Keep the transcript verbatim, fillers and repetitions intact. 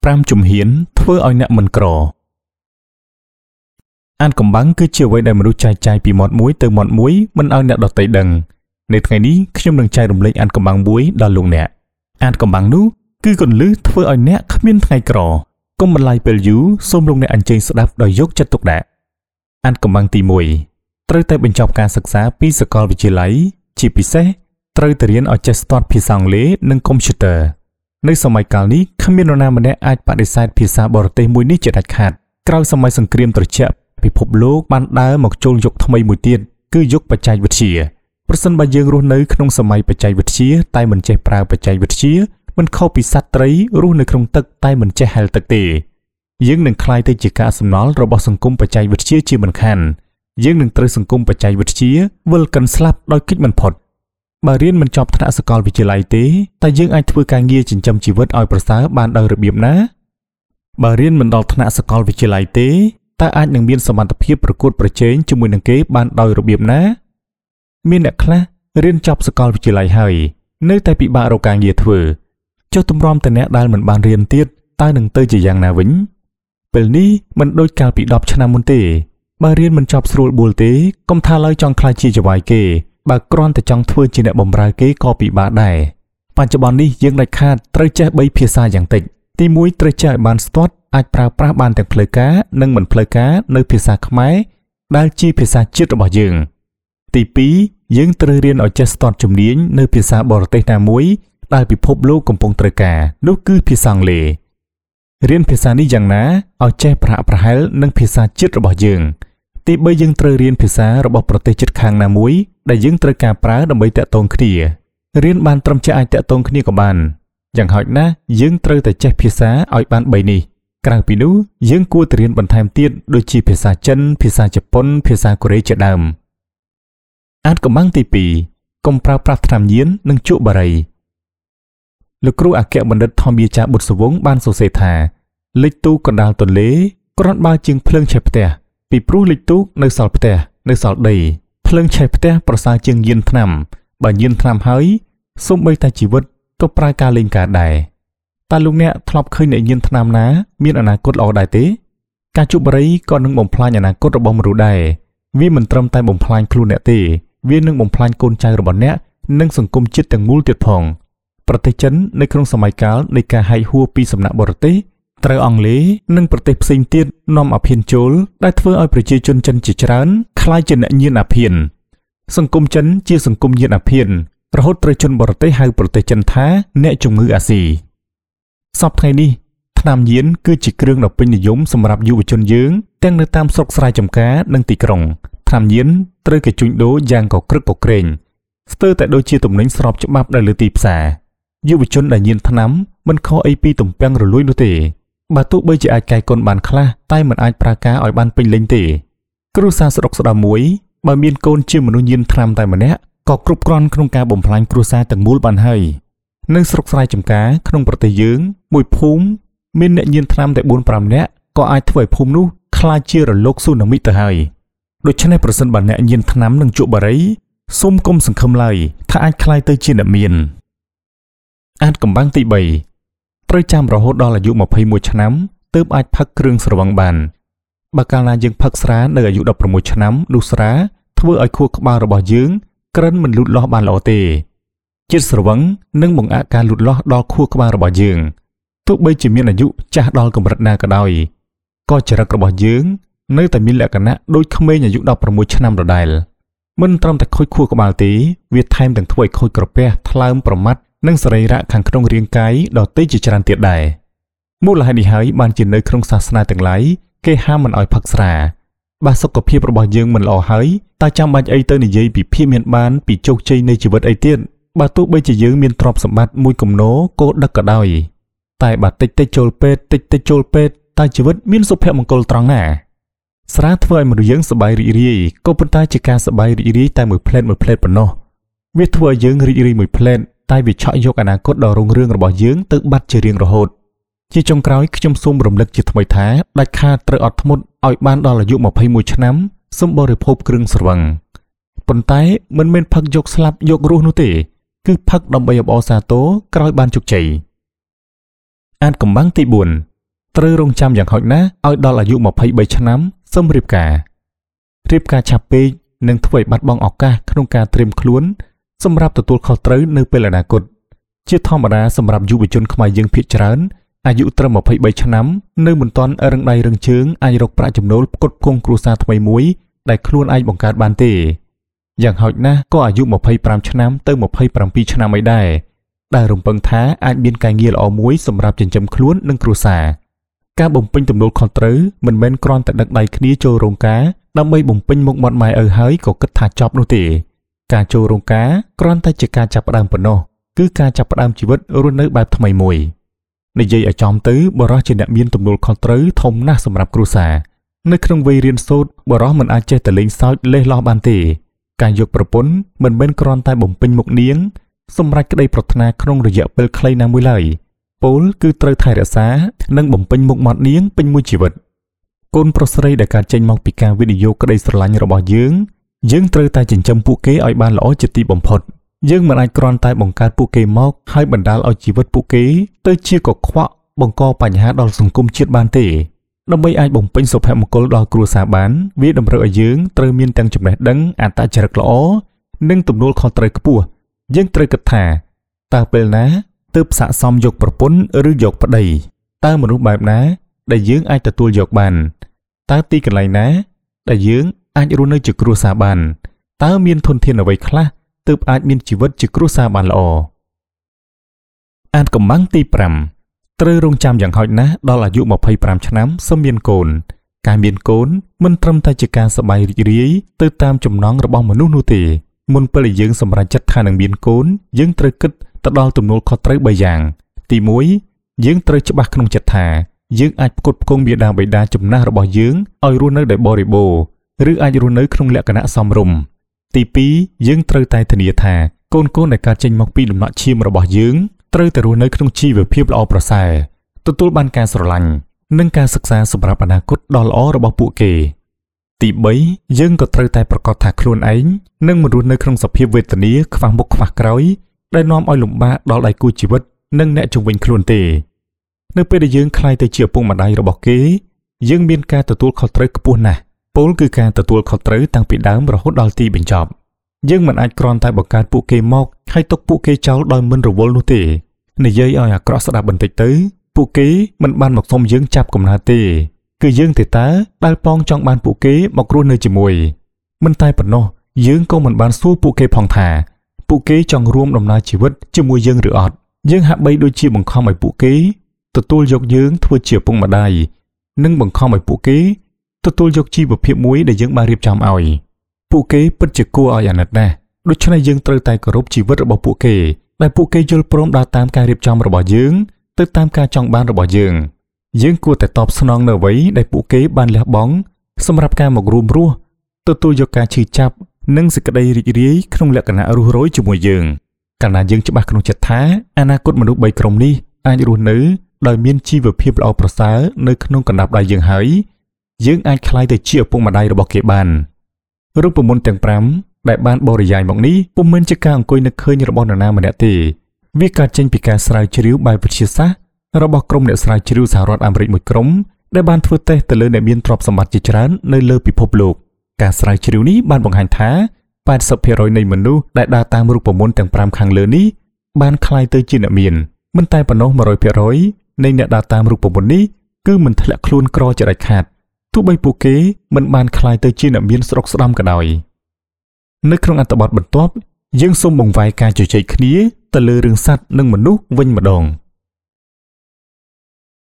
ប្រាំជំហានធ្វើឲ្យអ្នកមិនក្រអានកំបាំងគឺជាអ្វីដែលមនុស្សចែកចាយពីមាត់មួយទៅមាត់មួយមិនឲ្យអ្នកដទៃដឹងនៅថ្ងៃនេះខ្ញុំនឹងចែករំលែកអានកំបាំងមួយដល់លោកអ្នកអានកំបាំងនោះគឺគន្លឹះធ្វើឲ្យអ្នកគ្មានថ្ងៃក្រកុំបន្លាយពេលយូរសូមលោកអ្នកអញ្ជើញស្ដាប់ដោយយកចិត្តទុកដាក់អានកំបាំងទីមួយត្រូវតែបញ្ចប់ការសិក្សាពីសាកលវិទ្យាល័យជាពិសេសត្រូវតែរៀនឲ្យចេះស្ទាត់ភាសាអង់គ្លេសនិងកុំព្យូទ័រនៅសម័យកាលនេះគ្មាននរណាម្នាក់អាចបដិសេធភាសាបរទេសមួយនេះជាដាច់ខាតក្រោយសម័យសង្គ្រាមត្រជាក់ពិភពលោកបានដើរមកចូលយុគថ្មីមួយទៀតគឺយុគបច្ចេកវិទ្យាប្រសិនបើយើងរស់នៅក្នុងសម័យបច្ចេកវិទ្យាតែមិនចេះប្រើបច្ចេកវិទ្យាមិនខុសពីសត្វត្រីរស់នៅក្នុងទឹកតែមិនចេះហែលទឹកទេយើងនឹងក្លាយទៅជាកាកសំណល់របស់សង្គមបច្ចេកវិទ្យាជាមិនខានយើងនឹងត្រូវសង្គមបច្ចេកវិទ្យាវិលកិនស្លាប់ដោយគេចមិនផុតបើរៀនមិនចប់ថ្នាក់សាកលវិទ្យាល័យទេតែយើងអាចធ្វើការងារចិញ្ចឹមជីវិតឲ្យប្រសើរបានដោយរបៀបណាបើរៀនមិនដល់ថ្នាក់សាកលវិទ្យាល័យទេតើអាចនឹងមានសមត្ថភាពប្រកួតប្រជែងជាមួយនឹងគេបានដោយរបៀបណាមានអ្នកខ្លះរៀនចប់សាកលវិទ្យាល័យហើយនៅតែពិបាករកការងារធ្វើចុះទម្រាំតែអ្នកដែលមិនបានរៀនទៀតតើនឹងទៅជាយ៉ាងណាវិញពេលនេះមិនដូចកាលពីដប់ឆ្នាំមុនទេបើរៀនមិនចប់ស្រួលបួលទេកុំថាឡើយចង់ខ្លាចជាចៅហ្វាយគេបើគ្រាន់តែចង់ធ្វើជាអ្នកបម្រើគេក៏ពិបាកដែរបច្ចុប្បន្ននេះយើងដាច់ខាតត្រូវចេះបីភាសាយ៉ាងតិចទីមួយត្រូវចេះឲ្យបានស្ទាត់អាចប្រើប្រាស់បានទាំងផ្លូវការនិងមិនផ្លូវការនៅភាសាខ្មែរដែលជាភាសាជាតិរបស់យើងទីពីរយើងត្រូវរៀនឲ្យចេះស្ទាត់ជំនាញនៅភាសាបរទេសណាមួយដែលពិភពលោកកំពុងត្រូវការនោះគឺភាសាអង់គ្លេសរៀនភាសានេះយ៉ាងណាឲ្យចេះប្រហាក់ប្រហែលនឹងភាសាជាតិរបស់យើងទីបីយើងត្រូវរៀនភាសារបស់ប្រទេសជិតខាងណាមួយដែលយើងត្រូវការប្រើដើម្បីតាក់ទងគ្នារៀនបានត្រឹមជាអាចតាក់ទងគ្នាក៏បានយ៉ាងហោចណាស់យើងត្រូវតែចេះភាសាឲ្យបានបីនេះក្រៅពីនោះយើងគួរតែរៀនបន្ថែមទៀតដូចជាភាសាចិនភាសាជប៉ុនភាសាកូរ៉េជាដើមអានកំបាំងទីពីរកុំប្រើប្រាស់ថ្នាំញៀននិងជក់បារីលោកគ្រូអគ្គបណ្ឌិតថមយាចាបុត្រសវង្សបានសរសេរថាលិចទូកណ្ដាលទន្លេគ្រាន់បើជាងភ្លើងឆេះផ្ទះពីព្រោះលិចទូកនៅសល់ផ្ទះនៅសល់ដីភ្លើងឆេះផ្ទះប្រសើរជាងញៀនថ្នាំបើញៀនថ្នាំហើយសូម្បីតែជីវិតក៏ប្រើការលេងការដែរតើលោកអ្នកធ្លាប់ឃើញអ្នកញៀនថ្នាំណាមានអនាគតល្អដែរទេការជក់បារីក៏នឹងបំផ្លាញអនាគតរបស់មនុស្សដែរវាមិនត្រឹមតែបំផ្លាញខ្លួនអ្នកទេវានឹងបំផ្លាញកូនចៅរបស់អ្នកនិងសង្គមជាតិទាំងមូលទៀតផងប្រទេសចិននៅក្នុងសម័យកាលនៃការហែកហួរពីសំណាក់បរទេសត្រូវអង់គ្លេសនិងប្រទេសផ្សេងទៀតនាំអាភៀនចូលដែលធ្វើឲ្យប្រជាជនចិនជាច្រើនក្លាយជាអ្នកញៀនអាភៀនសង្គមចិនជាសង្គមញៀនអាភៀនរហូតត្រូវជនបរទេសហៅប្រទេសចិនថាអ្នកជំងឺអាស៊ីសពថ្ងៃនេះថ្នាំញៀនគឺជាគ្រឿងដ៏ពេញនិយមសម្រាប់យុវជនយើងទាំងនៅតាមស្រុកស្រែចម្ការនិងទីក្រុងថ្នាំញៀនត្រូវគេជួញដូរយ៉ាងកក្រឹកកក្រែងស្ទើរតែដូចជាទំនិញស្របច្បាប់ដែលលើទីផ្សារយុវជនដែលញៀនថ្នាំមិនខុសអីពីទំពាំងរលួយនោះទេបើទោះបីជាអាចកែកុនបានខ្លះតែមិនអាចប្រើការឲ្យបានពេញលេញទេគ្រួសារស្រុកស្ដាមមួយបើមានកូនជាមនុស្សញៀនថ្នាំតែម្នាក់ក៏គ្រប់គ្រាន់ក្នុងការបំផ្លាញគ្រួសារទាំងមូលបានហើយនៅស្រុកស្រែចម្ការក្នុងប្រទេសយើងមួយភូមិមានអ្នកញៀនថ្នាំតែ បួនប្រាំ នាក់ក៏អាចធ្វើឲ្យភូមិនោះក្លាយជារលកស៊ូណាមីទៅហើយដូច្នេះប្រសិនបើអ្នកញៀនថ្នាំនឹងជក់បារីសូមកុំសង្ឃឹមឡើយថាអាចក្លាយទៅជាអ្នកមានអានកំបាំងទីបីត្រូវចាំរហូតដល់អាយុម្ភៃមួយឆ្នាំទើបអាចផឹកគ្រឿងស្រវឹងបានបើកាលណាយើងផឹកស្រានៅអាយុដប់ប្រាំមួយឆ្នាំនោះស្រាធ្វើឲ្យខួរក្បាលរបស់យើងក្រិនមិនលូតលាស់បានល្អទេជាតិស្រវឹងនឹងបង្អាក់ការលូតលាស់ដល់ខួរក្បាលរបស់យើងទោះបីជាមានអាយុចាស់ដល់កម្រិតណាក៏ដោយក៏ចរិតរបស់យើងនៅតែមានលក្ខណៈដូចក្មេងអាយុដប់ប្រាំមួយឆ្នាំដដែលមិនត្រឹមតែខូចខួរក្បាលទេវាថែមទាំងធ្វើឲ្យខូចក្រពះថ្លើមប្រមាត់និងសរីរៈខាងក្នុងរាងកាយដទៃជាច្រើនទៀតដែរមូលហេតុនេះហើយបានជានៅក្នុងសាសនាទាំងឡាយគេហាមមិនឲ្យផឹកស្រាបើសុខភាពរបស់យើងមិនល្អហើយតើចាំបាច់អីទៅនិយាយពីភាពមានបានពីជោគជ័យនៃជីវិតអីទៀតបើទោះបីជាយើងមានទ្រព្យសម្បត្តិមួយគំនរគោដឹកក៏ដោយតែបើតិចតិចចូលពេទ្យតិចតិចចូលពេទ្យតើជីវិតមានសុភមង្គលត្រង់ណាស្រាធ្វើឲ្យមនុស្សយើងសប្បាយរីករាយក៏ប៉ុន្តែជាការសប្បាយរីករាយតែមួយផ្លែតមួយផ្លែតប៉ុណ្ណោះវាធ្វើឲ្យយើងរីករាយមួយផ្លែតតែវាឆក់យកអនាគតដ៏រុងរឿងរបស់យើងទៅបាត់ជារៀងរហូតជាចុងក្រោយខ្ញុំសូមរំលឹកជាថ្មីថាដាច់ខាតត្រូវអត់ធ្មត់ឲ្យបានដល់អាយុម្ភៃមួយឆ្នាំសូមបរិភោគគ្រឿងស្រវឹងប៉ុន្តែមិនមែនផឹកយកស្លាប់យករស់នោះទេគឺផឹកដើម្បីអបអរសាទរក្រោយបានជោគជ័យអានកំបាំងទីបួនត្រូវរងចាំយ៉ាងហោចណាស់ឲ្យដល់អាយុยี่สิบสามឆ្នាំសឹមរៀបការរៀបការឆាប់ពេកនឹងធ្វើឲ្យបាត់បង់ឱកាសក្នុងការត្រៀមខ្លួនសម្រាប់ទទួលខុសត្រូវនៅពេលអនាគតជាធម្មតាសម្រាប់យុវជនខ្មែរយើងភាគច្រើនអាយុត្រឹមยี่สิบสามឆ្នាំនៅមិនទាន់រឹងដៃរឹងជើងអាចរកប្រាក់ចំណូលផ្គត់ផ្គង់គ្រួសារថ្មីមួយដែលខ្លួនអាចបង្កើតបានទេយ៉ាងហោចណាស់ក៏អាយុยี่สิบห้าឆ្នាំទៅยี่สิบเจ็ดឆ្នាំឯដែរដែលរំពឹងថាអាចមានការងារល្អមួយសម្រាប់ចិញ្ចឹមខ្លួននិងគ្រួសារការបំពេញទំនួលខុសត្រូវមិនមែនគ្រាន់តែដឹកដៃគ្នាចូលរោងការដើម្បីបំពេញមុខមាត់ម៉ែឪហើយក៏គិតថាចប់នោះទេការចូលរោងការគ្រាន់តែជាការចាប់ផ្ដើមប៉ុណ្ណោះគឺការចាប់ផ្ដើមជីវិតរស់នៅបែបថ្មីមួយនិយាយឲ្យចំទៅបរិសុទ្ធជាអ្នកមានទំនួលខុសត្រូវធំណាស់សម្រាប់គ្រួសារនៅក្នុងវ័យរៀនសូត្របរិសុទ្ធមិនអាចចេះតែលេងសើចលេះលោះបានទេការយកប្រពន្ធមិនមែនគ្រាន់តែបំពេញមុខនាងសម្រាប់ក្តីប្រាថ្នាក្នុងរយៈពេលខ្លីណាមួយឡើយពលគឺត្រូវថែរក្សានិងបំពេញមុខមាត់នាងពេញមួយជីវិតកូនប្រុសស្រីដែលកើតចេញមកពីការវិនិយោគក្តីស្រឡាញ់របស់យើងយើងត្រូវតែចិញ្ចឹមពួកគេឲ្យបានល្អជាទីបំផុតយើងមិនអាចគ្រាន់តែបង្កើតពួកគេមកហើយបណ្ដាលឲ្យជីវិតពួកគេទៅជាកខ្វក់បង្កបញ្ហាដល់សង្គមជាតិបានទេដើម្បីអាចបំពេញសុភមង្គលដល់គ្រួសារបានវាតម្រូវឲ្យយើងត្រូវមានទាំងចំណេះដឹងអត្តចរិតល្អនិងទំនួលខុសត្រូវខ្ពស់យើងត្រូវគិតថាតើពេលណាទើបស័ក្តិសមយកប្រពន្ធឬយកប្តីតើមនុស្សបែបណាដែលយើងអាចទទួលយកបានតើទីកន្លែងណាដែលយើងអាចរស់នៅជាគ្រួសារបានតើមានធនធានអ្វីខ្លះទើបអាចមានជីវិតជាគ្រួសារបានល្អអានកំបាំងទីប្រាំត្រូវរងចាំយ៉ាងហោចណាស់ដល់អាយុยี่สิบห้าឆ្នាំសឹមមានកូនការមានកូនមិនត្រឹមតែជាការសប្បាយរីករាយទៅតាមចំណង់របស់មនុស្សនោះទេមុនពេលយើងសម្រេចចិត្តថានឹងមានកូនយើងត្រូវគិតទៅដល់ទំនួលខុសត្រូវបីយ៉ាងទីមួយយើងត្រូវច្បាស់ក្នុងចិត្តថាយើងអាចផ្គត់ផ្គង់មាតាបិតាចំណាស់របស់យើងឲ្យរស់នៅដោយបរិបូរណ៍ឬអាចរស់នៅក្នុងលក្ខណៈសមរម្យទីពីរយើងត្រូវតែធានាថាកូនកូនដែលកើតចេញមកពីដំណាក់ឈាមរបស់យើងត្រូវតែរស់នៅក្នុងជីវភាពល្អប្រសើរទទួលបានការស្រឡាញ់និងការសិក្សាសម្រាប់អនាគតដ៏ល្អរបស់ពួកគេទីបីយើងក៏ត្រូវតែប្រកាសថាខ្លួនឯងនឹងមិនរស់នៅក្នុងសភាពវេទនាខ្វះមុខខ្វះក្រោយដែលនាំឲ្យលំបាកដល់ដៃគូជីវិតនិងអ្នកជុំវិញខ្លួនទេនៅពេលដែលយើងក្លាយទៅជាឪពុកម្ដាយរបស់គេយើងមានការទទួលខុសត្រូវខ្ពស់ណាស់ពលគឺការទទួលខុសត្រូវតាំងពីដើមរហូតដល់ទីបញ្ចប់យើងមិនអាចគ្រាន់តែបង្កើតពួកគេមកហើយទុកពួកគេចោលដោយមិនរវល់នោះទេនិយាយឲ្យអាក្រក់ស្ដាប់បន្តិចទៅពួកគេមិនបានមកសុំយើងចាប់កំណើតទេគឺយើងទេតើដែលប៉ងចង់បានពួកគេមករស់នៅជាមួយមិនតែប៉ុណ្ណោះយើងក៏មិនបានសួរពួកគេផងថាពួកគេចង់រួមដំណើរជីវិតជាមួយយើងឬអត់យើងហាក់បីដូចជាបង្ខំឲ្យពួកគេទទួលយកយើងធ្វើជាឪពុកម្ដាយនិងបង្ខំឲ្យពួកគេទទួលយកជីវភាពមួយដែលយើងបានរៀបចំឲ្យពួកគេពិតជាគួរឲ្យអាណិតណាស់ដូច្នេះយើងត្រូវតែគោរពជីវិតរបស់ពួកគេដែលពួកគេយល់ព្រមដើរតាមការរៀបចំរបស់យើងទៅតាមការចង់បានរបស់យើងយើងគួរតែតបស្នងនៅអ្វីដែលពួកគេបានលះបង់សម្រាប់ការមករួមរស់ទទួលយកការឈឺចាប់និងសេចក្តីរីករាយក្នុងលក្ខណៈរស់រយជាមួយយើងកាលណាយើងច្បាស់ក្នុងចិត្តថាអនាគតមនុស្សបីក្រុមនេះអាចរស់នៅដោយមានជីវភាពល្អប្រសើរនៅក្នុងកណ្ដាប់ដៃយើងហើយយើងអាចក្លាយទៅជាឪពុកម្ដាយរបស់គេបានរូបមន្តទាំងប្រាំដែលបានបរិយាយមកនេះពុំមែនជាការអង្គុយនឹកឃើញរបស់នរណាម្នាក់ទេវាកើតចេញពីការស្រាវជ្រាវបែបវិទ្យាសាស្ត្ររបស់ក្រុមអ្នកស្រាវជ្រាវសហរដ្ឋអាមេរិកមួយក្រុមដែលបានធ្វើតេស្តទៅលើអ្នកមានទ្រព្យសម្បត្តិជាច្រើននៅលើពិភពលោកការស្រាវជ្រាវនេះបានបង្ហាញថាแปดสิบเปอร์เซ็นต์ នៃមនុស្សដែលដើរតាមរូបមន្តទាំងប្រាំខាងលើនេះបានក្លាយទៅជាអ្នកមានមិនតែប៉ុណ្ណោះ một trăm phần trăm នៃអ្នកដើរតាមរូបមន្តនេះគឺមិនធ្លាក់ខ្លួនក្រជាដាច់ខាតទោះបីពួកគេមិនបានក្លាយទៅជាអ្នកមានស្រុកស្ដំក៏ដោយនៅក្នុងអត្ថបទបន្ទាប់យើងសូមបង្វែរការជជែកគ្នាទៅលើរឿងសត្វនិងមនុស្សវិញម្ដង